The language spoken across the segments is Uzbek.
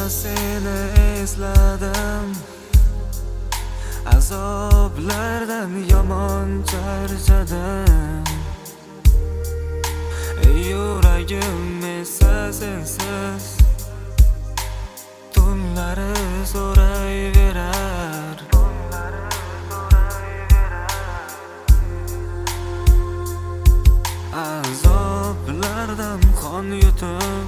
seni esladim, azoblardan yomon charchadim. Yuragim esa sensiz tunlari so'rayverar. Azoblardan qon yutib,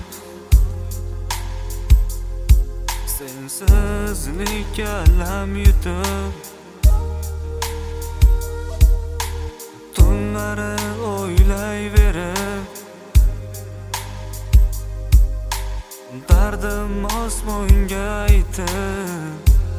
sensizlikka alam yutib, tunlari o'ylayverib, dardim osmonga aytib.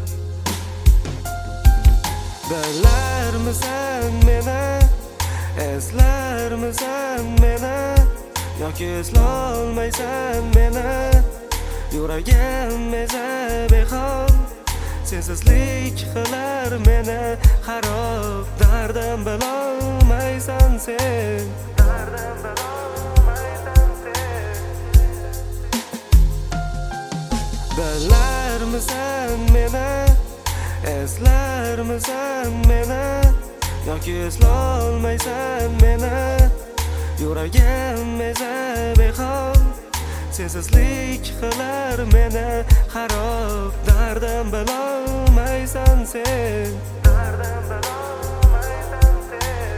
Bilarmisan meni, eslarmisan meni, yoki eslolmaysan meni? Yuragim esa behol, sensizlik qilar meni xarob. Dardim bilolmaysan sen, dardim bilolmaysan sen. Bilarmisan meni, eslarmisan meni, yoki eslolmaysan meni? Yuragim esa behol, sensizlik qilar meni xarob. Dardim bilolmaysan sen, dardim bilolmaysan sen.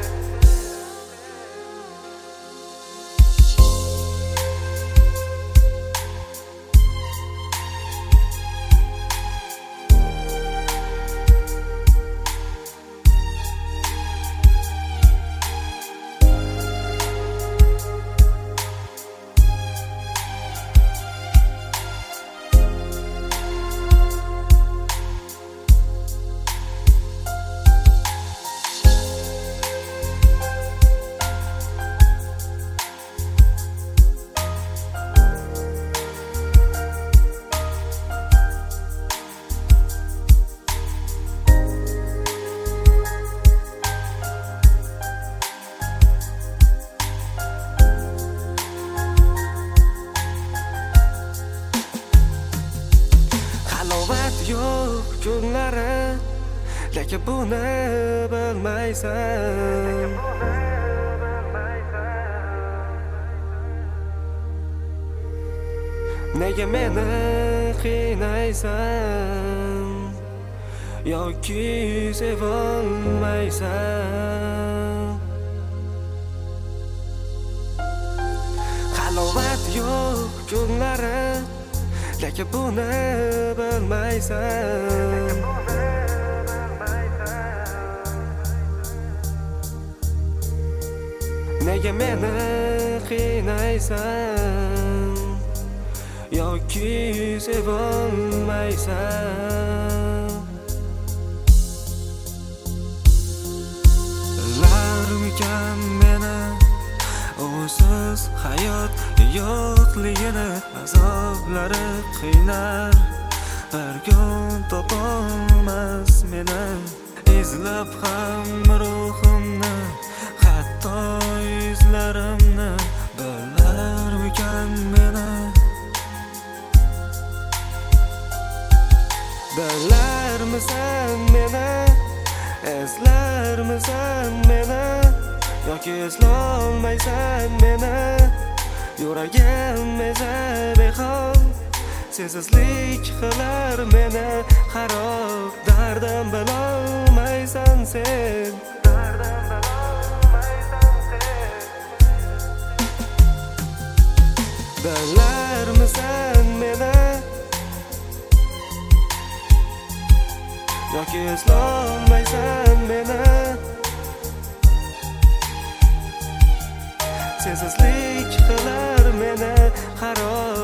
Yo'q kunlari, lekin buni bilmaysan. Nega meni qiynaysan, yoki sevolmaysan? Halovat yo'q kunlari, lekin buni bilmaysan. Nega meni qiynaysan, yoki sevolmaysan? Bilarmikan meni o'siz hayot yo'qligini, azoblari qiynar, bir kun topolmas meni. Izlab ham ruhimni, hatto izlarimni. Bilarmikan meni, bilarmisan meni, eslarmisan meni, yoki eslolmaysan meni? Yuragim esa behol, sensizlik qilar meni xarob. Dardim bilolmaysan sen, dardim bilolmaysan sen. Bilarmisan meni, yoki eslolmaysan meni? Sensizlik qilar meni xarob.